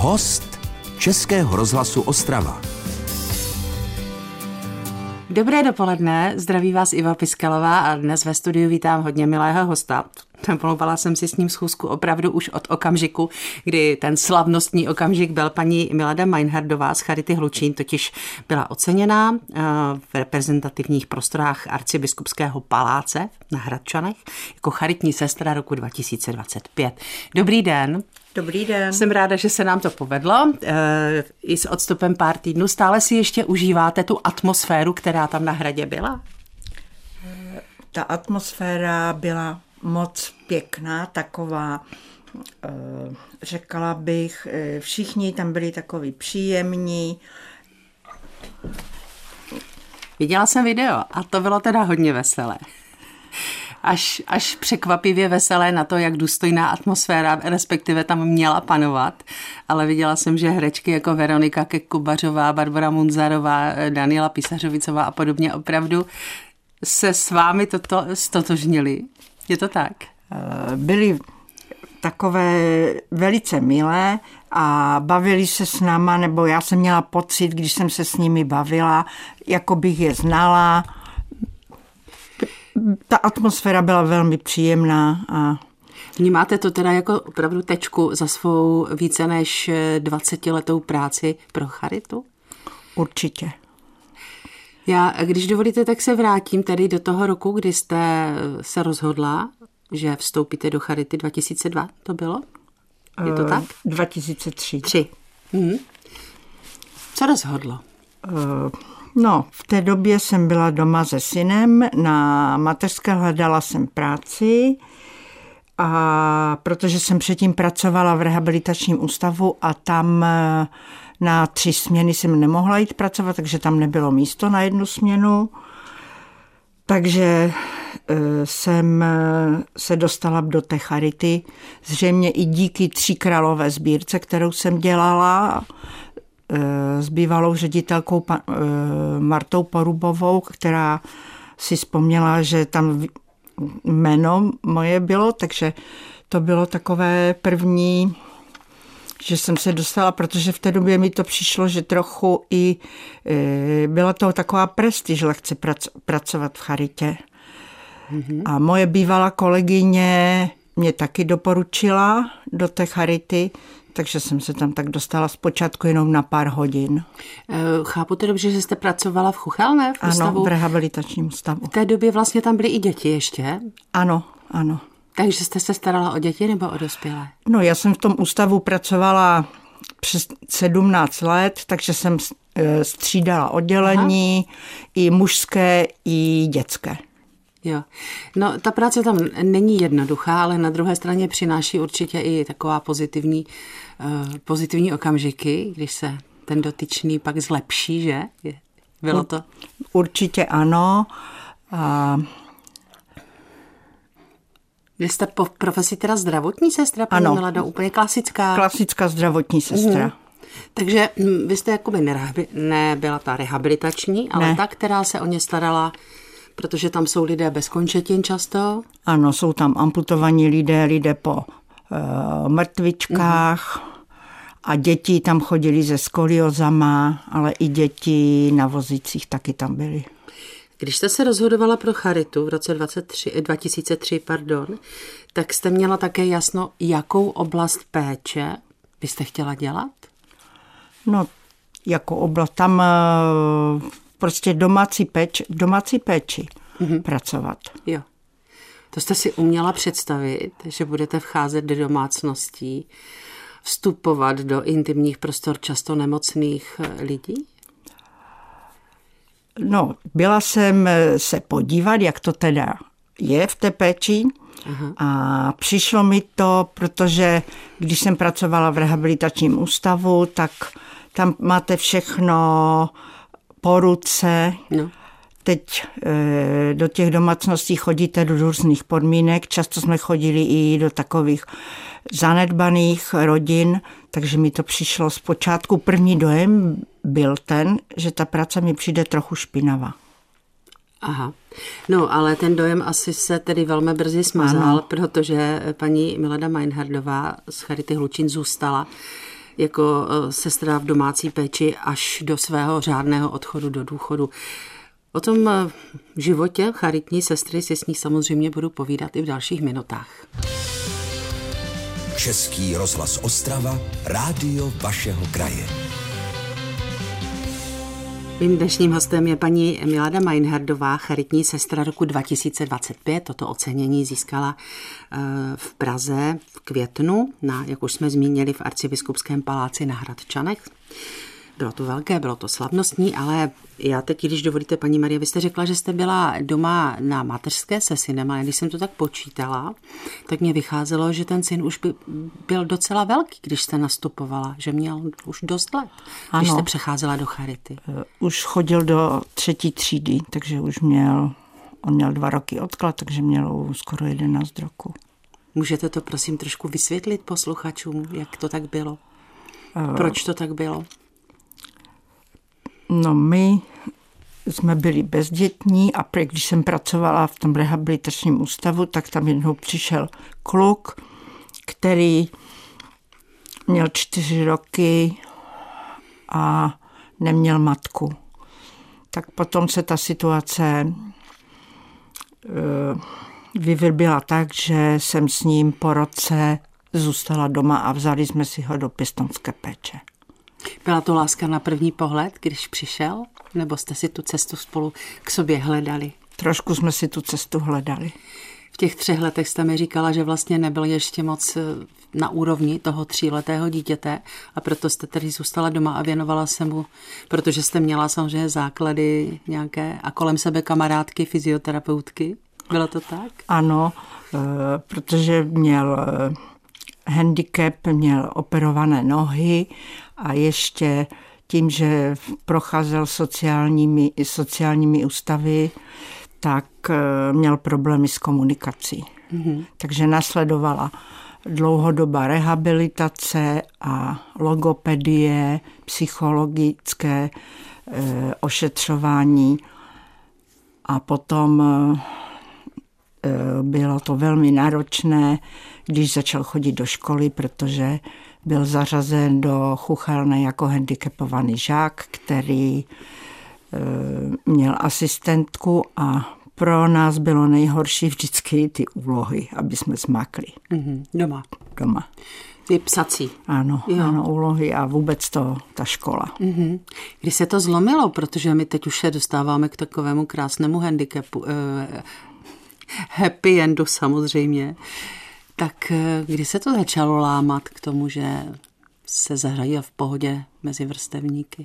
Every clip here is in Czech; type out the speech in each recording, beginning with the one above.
Host Českého rozhlasu Ostrava. Dobré dopoledne, zdraví vás Iva Piskelová a dnes ve studiu vítám hodně milého hosta. Pomlouvala jsem si s ním schůzku opravdu už od okamžiku, kdy ten slavnostní okamžik byl paní Milada Meinhardová z Charity Hlučín, totiž byla oceněná v reprezentativních prostorách Arcibiskupského paláce na Hradčanech jako charitní sestra roku 2025. Dobrý den. Dobrý den. Jsem ráda, že se nám to povedlo. I s odstupem pár týdnů stále si ještě užíváte tu atmosféru, která tam na hradě byla? Ta atmosféra byla moc pěkná, taková, řekla bych, všichni tam byli takový příjemní. Viděla jsem video a to bylo teda hodně veselé. Až překvapivě veselé na to, jak důstojná atmosféra, respektive tam měla panovat. Ale viděla jsem, že herečky jako Veronika Kekubařová, Barbora Munzarová, Daniela Pisařovicová a podobně opravdu se s vámi toto stotožnili. Je to tak? Byly takové velice milé a bavili se s náma, nebo já jsem měla pocit, když jsem se s nimi bavila, jako bych je znala. Ta atmosféra byla velmi příjemná. Vnímáte to teda jako opravdu tečku za svou více než 20letou práci pro charitu? Určitě. Já, když dovolíte, tak se vrátím tedy do toho roku, kdy jste se rozhodla, že vstoupíte do Charity 2002, to bylo? Je to tak? 2003. Co rozhodlo? No, v té době jsem byla doma se synem, na mateřské hledala jsem práci a protože jsem předtím pracovala v rehabilitačním ústavu a tam na 3 směny jsem nemohla jít pracovat, takže tam nebylo místo na 1 směnu. Takže jsem se dostala do té charity, zřejmě i díky Tříkrálové sbírce, kterou jsem dělala s bývalou ředitelkou Martou Porubovou, která si vzpomněla, že tam jméno moje bylo, takže to bylo takové první, že jsem se dostala, protože v té době mi to přišlo, že trochu i byla to taková prestiž lehce pracovat v charitě. Mm-hmm. A moje bývalá kolegyně mě taky doporučila do té charity, takže jsem se tam tak dostala zpočátku jenom na pár hodin. Chápu to dobře, že jste pracovala v Chuchelné? V ústavu? Ano, v rehabilitačním ústavu. V té době vlastně tam byly i děti ještě? Ano, ano. Takže jste se starala o děti nebo o dospělé? No, já jsem v tom ústavu pracovala přes 17 let, takže jsem střídala oddělení, i mužské, i dětské. Jo. No, ta práce tam není jednoduchá, ale na druhé straně přináší určitě i taková pozitivní okamžiky, když se ten dotyčný pak zlepší, že? Bylo to? Určitě ano. Vy jste po profesi teda zdravotní sestra, paní Milado, úplně klasická. Klasická zdravotní sestra. Takže vy jste jakoby nebyla ta rehabilitační, ale ta, která se o ně starala, protože tam jsou lidé bez končetin často. Ano, jsou tam amputovaní lidé po mrtvičkách a děti tam chodili se skoliozama, ale i děti na vozících taky tam byly. Když jste se rozhodovala pro charitu v roce 2003, tak jste měla také jasno, jakou oblast péče byste chtěla dělat? No, jako oblast, tam prostě domácí péči pracovat. Jo. To jste si uměla představit, že budete vcházet do domácností, vstupovat do intimních prostor často nemocných lidí? No, byla jsem se podívat, jak to teda je v té péči. Aha. A přišlo mi to, protože když jsem pracovala v rehabilitačním ústavu, tak tam máte všechno po ruce. No. Teď do těch domácností chodíte do různých podmínek. Často jsme chodili i do takových zanedbaných rodin, takže mi to přišlo zpočátku. První dojem byl ten, že ta práce mi přijde trochu špinavá. Aha. No, ale ten dojem asi se tedy velmi brzy smazal, protože paní Milada Meinhardová z Charity Hlučín zůstala jako sestra v domácí péči až do svého řádného odchodu do důchodu. O tom životě charitní sestry si s ní samozřejmě budu povídat i v dalších minutách. Český rozhlas Ostrava, rádio vašeho kraje. Mým dnešním hostem je paní Milada Meinhardová, charitní sestra roku 2025. Toto ocenění získala v Praze v květnu, jak už jsme zmínili, v Arcibiskupském paláci na Hradčanech. Bylo to velké, bylo to slavnostní, ale já teď, když dovolíte, paní Marie, vy jste řekla, že jste byla doma na mateřské se synem, ale když jsem to tak počítala, tak mě vycházelo, že ten syn už byl docela velký, když jste nastupovala, že měl už dost let, když jste přecházela do charity. Už chodil do 3. třídy, takže on měl 2 roky odklad, takže měl skoro 11 roku. Můžete to prosím trošku vysvětlit posluchačům, jak to tak bylo? Proč to tak bylo? No, my jsme byli bezdětní a když jsem pracovala v tom rehabilitačním ústavu, tak tam jednou přišel kluk, který měl 4 roky a neměl matku. Tak potom se ta situace vyvrbila tak, že jsem s ním po roce zůstala doma a vzali jsme si ho do pěstounské péče. Byla to láska na první pohled, když přišel? Nebo jste si tu cestu spolu k sobě hledali? Trošku jsme si tu cestu hledali. V těch 3 letech jste mi říkala, že vlastně nebyl ještě moc na úrovni toho 3letého dítěte a proto jste tedy zůstala doma a věnovala se mu, protože jste měla samozřejmě základy nějaké a kolem sebe kamarádky, fyzioterapeutky. Bylo to tak? Ano, protože měl handicap, měl operované nohy a ještě tím, že procházel sociálními ústavy, tak měl problémy s komunikací. Mm-hmm. Takže následovala dlouhodobá rehabilitace a logopedie, psychologické ošetřování a potom bylo to velmi náročné, když začal chodit do školy, protože byl zařazen do chuchelny jako handicapovaný žák, který měl asistentku a pro nás bylo nejhorší vždycky ty úlohy, aby jsme zmákli. Mm-hmm. Doma. Ty psací. Ano, úlohy a vůbec ta škola. Mm-hmm. Kdy se to zlomilo, protože my teď už se dostáváme k takovému krásnému handicapu, happy endu samozřejmě, tak kdy se to začalo lámat k tomu, že se zařadil v pohodě mezi vrstevníky?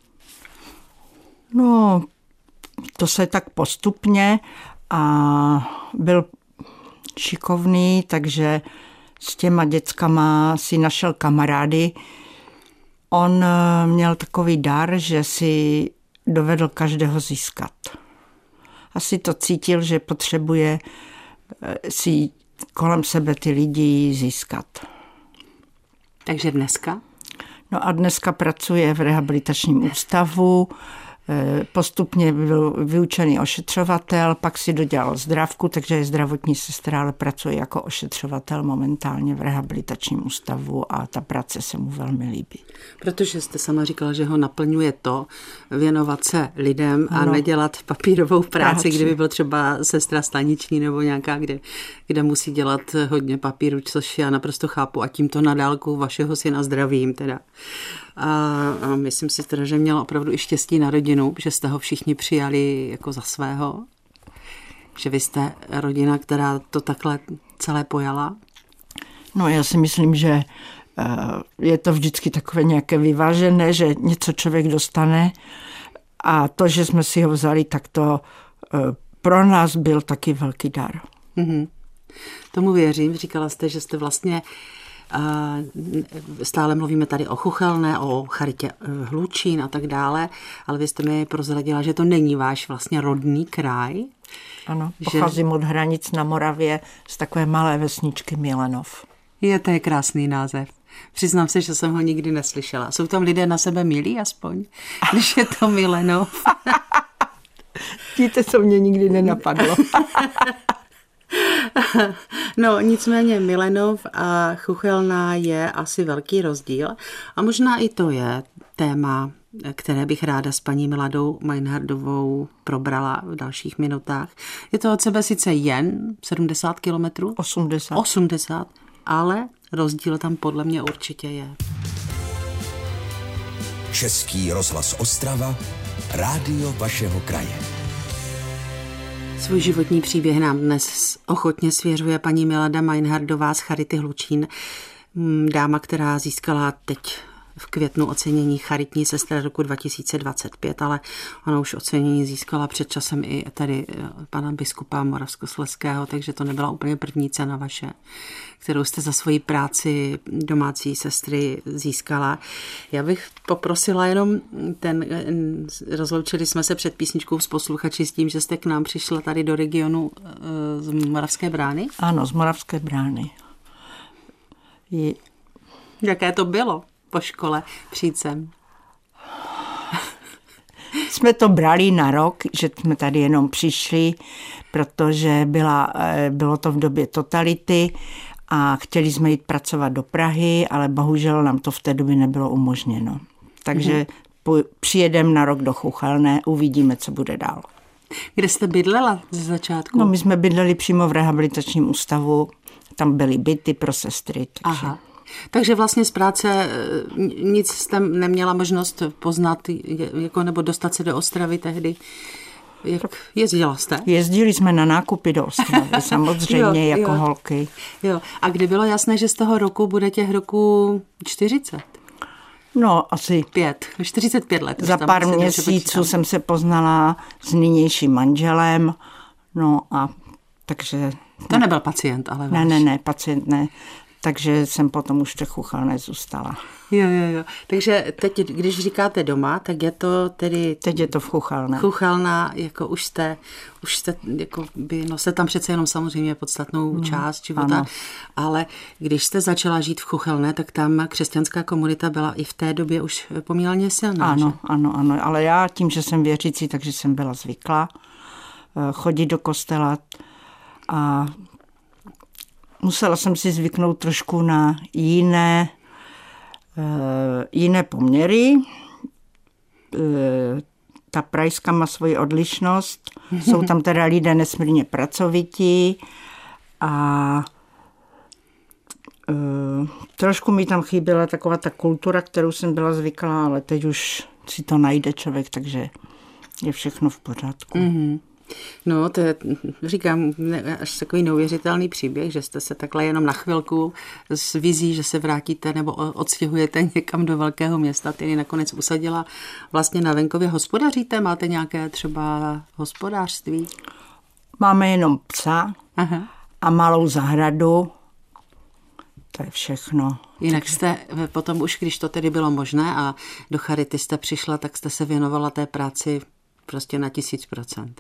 No, to se tak postupně a byl šikovný, takže s těma dětskama si našel kamarády. On měl takový dar, že si dovedl každého získat. Asi to cítil, že potřebuje si kolem sebe ty lidi získat. Takže dneska? No a dneska pracuje v rehabilitačním ústavu, postupně byl vyučený ošetřovatel, pak si dodělal zdravku, takže je zdravotní sestra, ale pracuje jako ošetřovatel momentálně v rehabilitačním ústavu a ta práce se mu velmi líbí. Protože jste sama říkala, že ho naplňuje to věnovat se lidem a nedělat papírovou práci, kdyby byl třeba sestra staniční nebo nějaká, kde musí dělat hodně papíru, což já naprosto chápu a tímto na dálku vašeho syna zdravím teda. A myslím si teda, že měl opravdu i štěstí na rodinu, že jste ho všichni přijali jako za svého, že vy jste rodina, která to takhle celé pojala. No já si myslím, že je to vždycky takové nějaké vyvážené, že něco člověk dostane a to, že jsme si ho vzali, tak to pro nás byl taky velký dar. Mm-hmm. Tomu věřím. Říkala jste, že jste vlastně stále mluvíme tady o Chuchelné, o charitě Hlučín a tak dále, ale vy jste mi prozradila, že to není váš vlastně rodný kraj. Ano, pocházím od hranic na Moravě z takové malé vesničky Milenov. To je krásný název. Přiznám se, že jsem ho nikdy neslyšela. Jsou tam lidé na sebe milí aspoň, když je to Milenov? Víte, co mě nikdy nenapadlo. No nicméně Milenov a Chuchelná je asi velký rozdíl a možná i to je téma, které bych ráda s paní Miladou Meinhardovou probrala v dalších minutách. Je to od sebe sice jen 70 kilometrů? 80, ale rozdíl tam podle mě určitě je. Český rozhlas Ostrava, rádio vašeho kraje. Svůj životní příběh nám dnes ochotně svěřuje paní Milada Meinhardová z Charity Hlučín, dáma, která získala teď v květnu ocenění charitní sestra roku 2025, ale ona už ocenění získala před časem i tady pana biskupa Moravskoslezského, takže to nebyla úplně první cena vaše, kterou jste za svoji práci domácí sestry získala. Já bych poprosila jenom rozloučili jsme se před písničkou s posluchači s tím, že jste k nám přišla tady do regionu z Moravské Brány. Ano, z Moravské Brány. Jaké to bylo po škole přijít sem? Jsme to brali na rok, že jsme tady jenom přišli, protože bylo to v době totality a chtěli jsme jít pracovat do Prahy, ale bohužel nám to v té době nebylo umožněno. Takže přijedeme na rok do Chuchelné, uvidíme, co bude dál. Kde jste bydlela ze začátku? No, my jsme bydleli přímo v rehabilitačním ústavu, tam byly byty pro sestry. Takže... Aha. Takže vlastně z práce nic jste neměla možnost poznat, jako, nebo dostat se do Ostravy tehdy. Jak jezdila jste? Jezdili jsme na nákupy do Ostravy, samozřejmě jako holky. Jo. A kdy bylo jasné, že z toho roku bude těch roku 40? No, asi 45 let. Za pár měsíců jsem se poznala s nynějším manželem, no a takže... To nebyl pacient, ale váš. Ne, pacient ne. Takže jsem potom už v Chuchelné zůstala. Jo. Takže teď, když říkáte doma, tak je to tedy... Teď je to v Chuchelné. Chuchelná, jako už jste jako by, no jste tam přece jenom samozřejmě podstatnou část života, ano. Ale když jste začala žít v Chuchelné, tak tam křesťanská komunita byla i v té době už poměrně silná. Ano, ale já tím, že jsem věřící, takže jsem byla zvyklá chodit do kostela a musela jsem si zvyknout trošku na jiné poměry. Ta Pražská má svoji odlišnost. Jsou tam teda lidé nesmírně pracovití a trošku mi tam chyběla taková ta kultura, kterou jsem byla zvyklá, ale teď už si to najde člověk, takže je všechno v pořádku. Mm-hmm. No, to je, říkám, až takový neuvěřitelný příběh, že jste se takhle jenom na chvilku s vizí, že se vrátíte nebo odstěhujete někam do velkého města, tedy nakonec usadila vlastně na venkově. Hospodaříte? Máte nějaké třeba hospodářství? Máme jenom psa a malou zahradu. To je všechno. Jinak jste potom už, když to tedy bylo možné a do charity jste přišla, tak jste se věnovala té práci prostě na 1000%.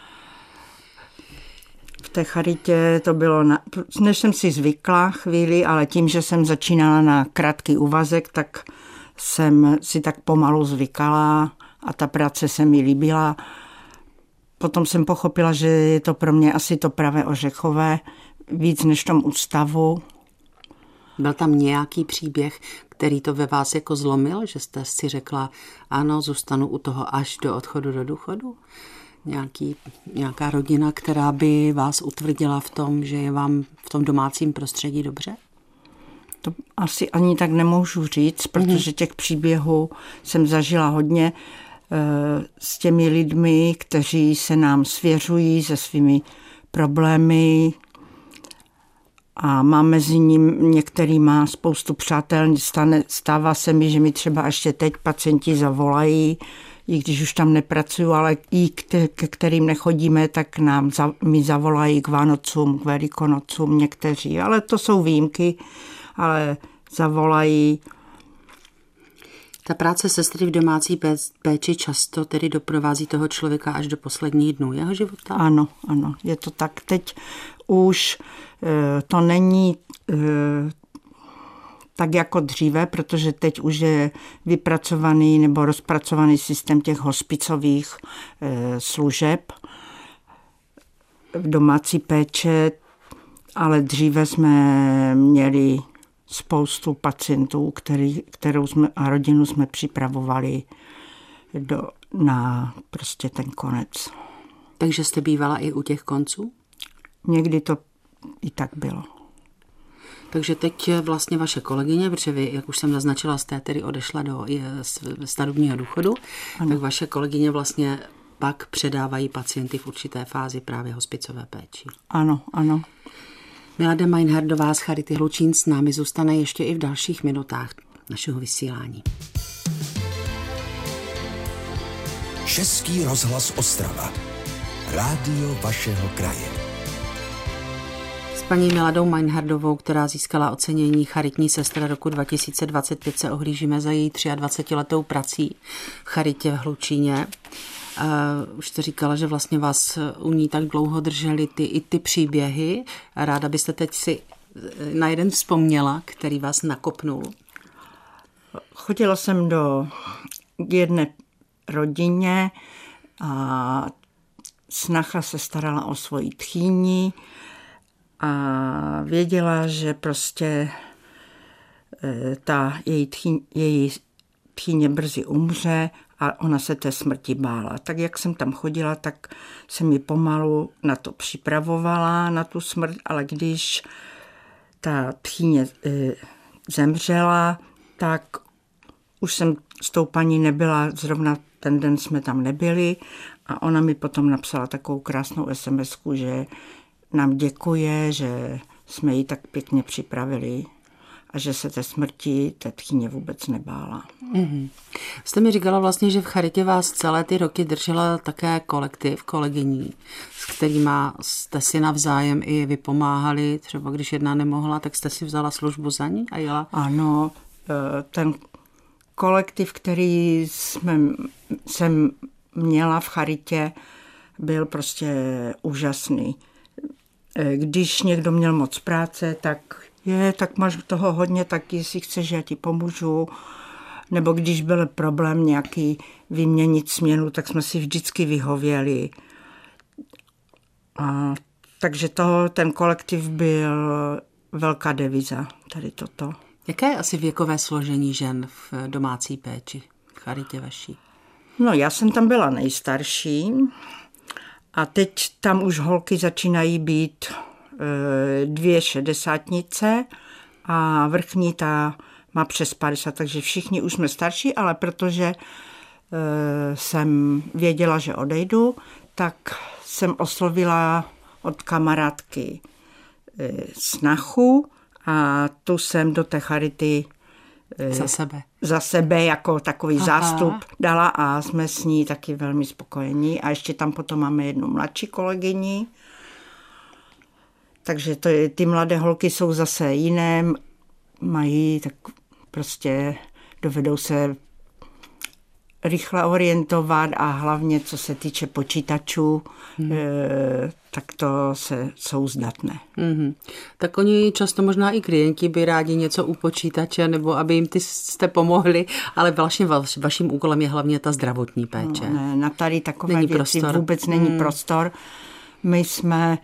V té charitě to bylo, než jsem si zvykla chvíli, ale tím, že jsem začínala na krátký úvazek, tak jsem si tak pomalu zvykala a ta práce se mi líbila. Potom jsem pochopila, že je to pro mě asi to pravé ořechové, víc než v tom ústavu. Byl tam nějaký příběh, který to ve vás jako zlomil, že jste si řekla, ano, zůstanu u toho až do odchodu do důchodu? Nějaká rodina, která by vás utvrdila v tom, že je vám v tom domácím prostředí dobře? To asi ani tak nemůžu říct, protože těch příběhů jsem zažila hodně s těmi lidmi, kteří se nám svěřují se svými problémy a mám mezi ním některýma spoustu přátel. Stává se mi, že mi třeba ještě teď pacienti zavolají, i když už tam nepracuju, ale i ke kterým nechodíme, tak mi zavolají k Vánocům, k Velikonocům někteří, ale to jsou výjimky, ale zavolají. Ta práce sestry v domácí péči často tedy doprovází toho člověka až do posledních dnů jeho života? Ano, je to tak. Teď už to není tak jako dříve, protože teď už je vypracovaný nebo rozpracovaný systém těch hospicových služeb v domácí péče ale dříve jsme měli spoustu pacientů, kterou jsme a rodinu jsme připravovali na prostě ten konec. Takže jste bývala i u těch konců? Někdy to i tak bylo. Takže teď vlastně vaše kolegyně, protože vy, jak už jsem naznačila, jste tedy odešla do starobního důchodu, ano. Tak vaše kolegyně vlastně pak předávají pacienty v určité fázi právě hospicové péči. Ano, ano. Milada Meinhardová z Charity Hlučín s námi zůstane ještě i v dalších minutách našeho vysílání. Český rozhlas Ostrava. Rádio vašeho kraje. S paní Miladou Meinhardovou, která získala ocenění charitní sestra roku 2025, se ohlížíme za její 23letou prací v charitě v Hlučíně. Už jste říkala, že vlastně vás u ní tak dlouho držely ty příběhy. Ráda byste teď si na jeden vzpomněla, který vás nakopnul. Chodila jsem do jedné rodině a snacha se starala o svoji tchýni a věděla, že prostě ta její tchýně brzy umře a ona se té smrti bála. Tak jak jsem tam chodila, tak jsem mi pomalu na to připravovala, na tu smrt, ale když ta tchýně zemřela, tak už jsem s tou paní nebyla, zrovna ten den jsme tam nebyli a ona mi potom napsala takovou krásnou SMS-ku, že nám děkuje, že jsme ji tak pěkně připravili a že se té smrti té tchýně vůbec nebála. Mm-hmm. Jste mi říkala vlastně, že v charitě vás celé ty roky držela také kolektiv kolegyní, s kterýma jste si navzájem i vypomáhali, třeba když jedna nemohla, tak jste si vzala službu za ní a jela? Ano, ten kolektiv, který jsem měla v charitě, byl prostě úžasný. Když někdo měl moc práce, tak máš toho hodně, tak jestli chceš, já ti pomůžu. Nebo když byl problém nějaký vyměnit směnu, tak jsme si vždycky vyhověli. Takže ten kolektiv byl velká deviza, tady toto. Jaké je asi věkové složení žen v domácí péči, v charitě vaší? No, já jsem tam byla nejstarší a teď tam už holky začínají být 2 šedesátnice a vrchní ta má přes 50, takže všichni už jsme starší, ale protože jsem věděla, že odejdu, tak jsem oslovila od kamarádky snachu a tu jsem do té charity za sebe jako takový zástup dala a jsme s ní taky velmi spokojení. A ještě tam potom máme jednu mladší kolegyni. Takže ty mladé holky jsou zase jiné, mají tak prostě dovedou se rychle orientovat a hlavně co se týče počítačů, tak to jsou zdatné. Mm-hmm. Tak oni často možná i klienti by rádi něco u počítače, nebo aby jim jste pomohli, ale vlastně vaším úkolem je hlavně ta zdravotní péče. No, ne, na tady takové věci prostor. Vůbec není prostor. My jsme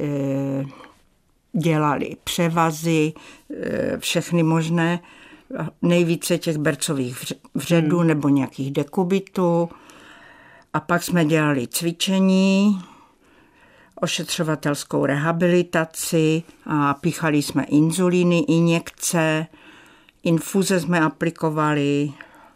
dělali převazy, všechny možné, nejvíce těch bercových vředů nebo nějakých dekubitů. A pak jsme dělali cvičení, ošetřovatelskou rehabilitaci a píchali jsme inzulíny, injekce, infuze jsme aplikovali.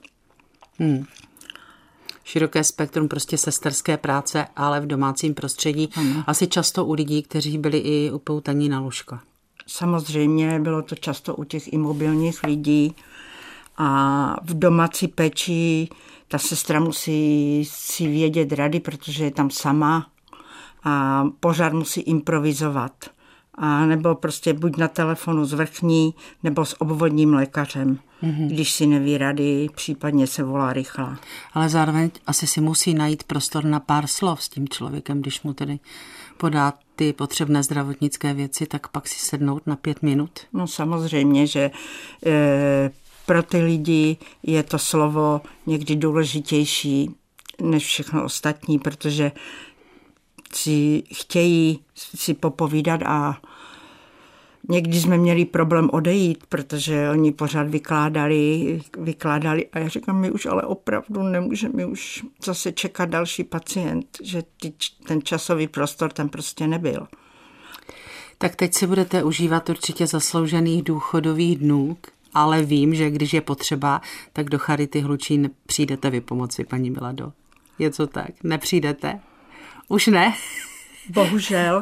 Široké spektrum prostě sesterské práce, ale v domácím prostředí. Asi často u lidí, kteří byli i upoutaní na lůžko. Samozřejmě bylo to často u těch imobilních lidí a v domácí péči ta sestra musí si vědět rady, protože je tam sama a pořád musí improvizovat. A nebo prostě buď na telefonu s vrchní, nebo s obvodním lékařem. Když si neví rady, případně se volá rychle. Ale zároveň asi si musí najít prostor na pár slov s tím člověkem, když mu tedy podá ty potřebné zdravotnické věci, tak pak si sednout na 5 minut. No samozřejmě, že pro ty lidi je to slovo někdy důležitější než všechno ostatní, protože si chtějí si popovídat a Někdy jsme měli problém odejít, protože oni pořád vykládali a já říkám, my už ale opravdu nemůžeme už zase čekat další pacient, že ten časový prostor tam prostě nebyl. Tak teď si budete užívat určitě zasloužených důchodových dnů, ale vím, že když je potřeba, tak do Charity Hlučín přijdete vy pomoci, paní Milado. Je to tak? Nepřijdete? Už ne? Bohužel.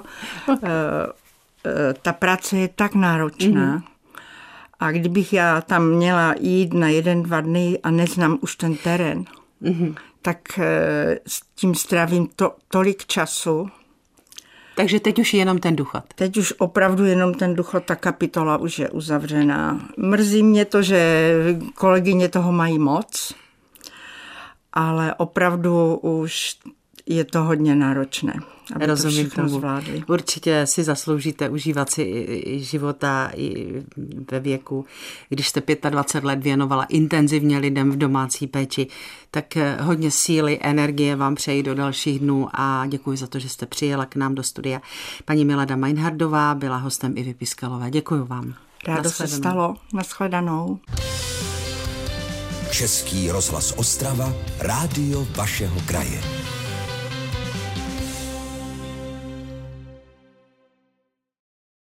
Ta práce je tak náročná a kdybych já tam měla jít na 1-2 dny a neznám už ten terén, tak s tím strávím tolik času. Takže teď už jenom ten Duchot. Teď už opravdu jenom ten Duchot, ta kapitola už je uzavřená. Mrzí mě to, že kolegyně toho mají moc, ale opravdu už je to hodně náročné, aby rozumím to všechno zvládli. Určitě si zasloužíte užívat si i života i ve věku. Když jste 25 let věnovala intenzivně lidem v domácí péči, tak hodně síly, energie vám přeji do dalších dnů a děkuji za to, že jste přijela k nám do studia. Paní Milada Meinhardová byla hostem Ivy Piskalové. Děkuji vám. Rádo se stalo. Nashledanou. Český rozhlas Ostrava, rádio vašeho kraje.